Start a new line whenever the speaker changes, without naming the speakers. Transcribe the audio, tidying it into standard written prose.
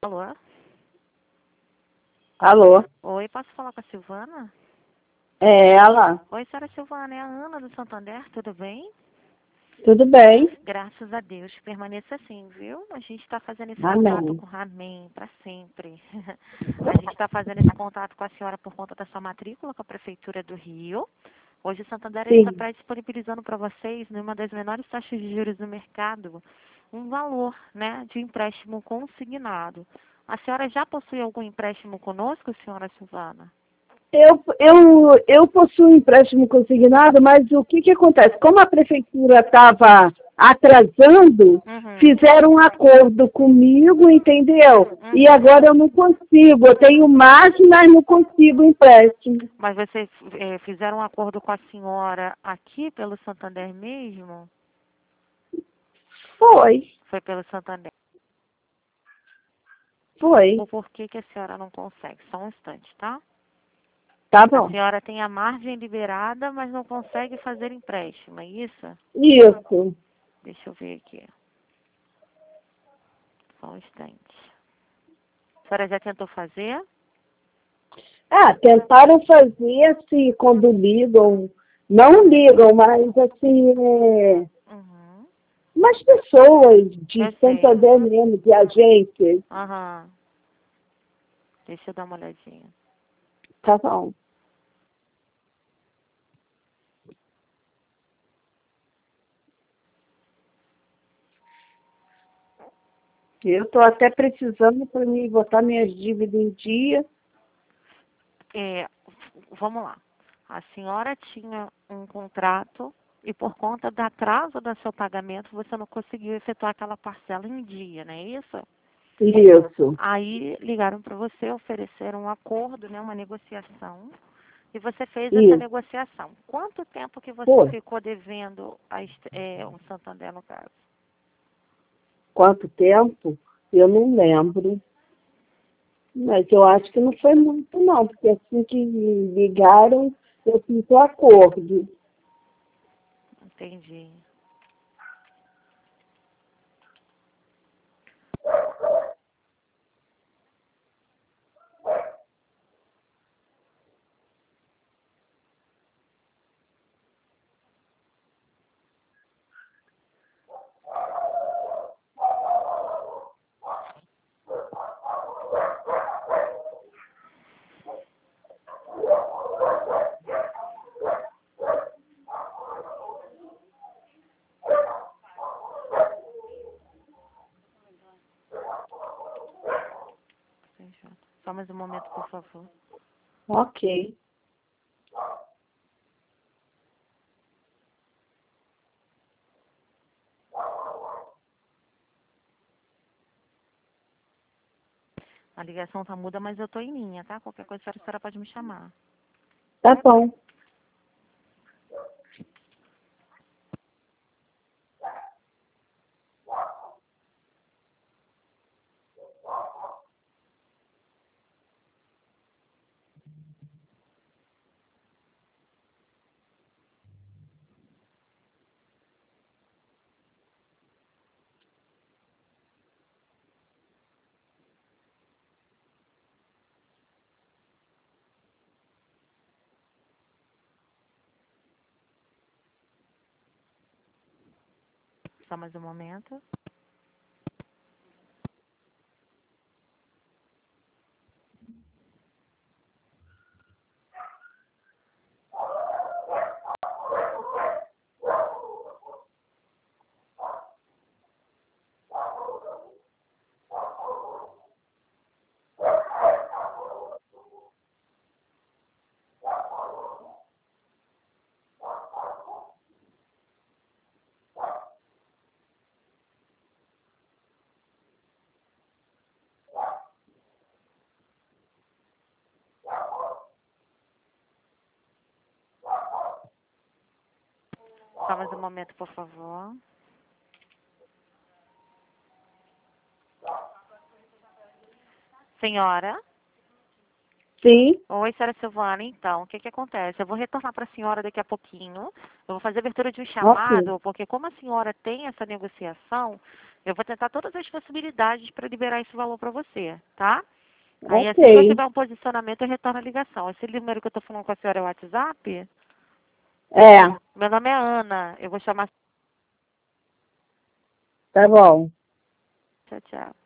Alô?
Alô?
Oi, posso falar com a Silvana?
É ela?
Oi, senhora Silvana, é a Ana do Santander, tudo bem?
Tudo bem?
Graças a Deus, permaneça assim, viu? A gente está fazendo esse contato
Amém.
com Amém para sempre. A gente está fazendo esse contato com a senhora por conta da sua matrícula com a Prefeitura do Rio. Hoje o Santander está
Sim.
disponibilizando para vocês, numa das menores taxas de juros do mercado, um valor, né, de empréstimo consignado. A senhora já possui algum empréstimo conosco, senhora Silvana?
Eu possuo um empréstimo consignado, mas o que acontece? Como a prefeitura estava atrasando,
Uhum.
fizeram um acordo comigo, entendeu? E
Uhum.
agora eu não consigo. Eu tenho margem, mas não consigo empréstimo.
Mas vocês fizeram um acordo com a senhora aqui pelo Santander mesmo?
Foi,
Foi pelo Santander.
foi.
Ou por que que a senhora não consegue? Só um instante, tá?
Tá
A
bom.
senhora tem a margem liberada, mas não consegue fazer empréstimo, é isso?
Isso.
Deixa eu ver aqui. Só um instante. A senhora já tentou fazer?
Tentaram fazer assim, quando ligam, não ligam, mas assim,
Uhum.
umas pessoas de
Eu sei.
Santander mesmo, de agente,
Aham. Deixa eu dar uma olhadinha.
tá bom. Eu estou até precisando para mim botar minhas dívidas em dia.
Vamos lá. A senhora tinha um contrato e por conta do atraso do seu pagamento, você não conseguiu efetuar aquela parcela em dia, não é isso?
Isso,
Aí ligaram para você, ofereceram um acordo, né, uma negociação, e você fez essa
isso.
negociação. Quanto tempo que você
Pô,
ficou devendo um Santander, no caso?
quanto tempo? Eu não lembro. Mas eu acho que não foi muito, não, porque assim que ligaram, eu fiz o acordo.
Entendi. Só mais um momento, por favor.
Ok.
A ligação tá muda, mas eu tô em linha, tá? Qualquer coisa a senhora pode me chamar.
Tá bom.
Só mais um momento. Só mais um momento, por favor. Senhora?
Sim,
Oi, senhora Silvana. Então, o que que acontece? Eu vou retornar para a senhora daqui a pouquinho. Eu vou fazer a abertura de um
ok.
chamado, porque como a senhora tem essa negociação, Eu vou tentar todas as possibilidades para liberar esse valor para você, tá? Aí assim que eu
Ok.
tiver um posicionamento, eu retorno a ligação. Esse número que eu estou falando com a senhora é o WhatsApp?
É,
Meu nome é Ana. Eu vou chamar...
tá bom.
Tchau, tchau.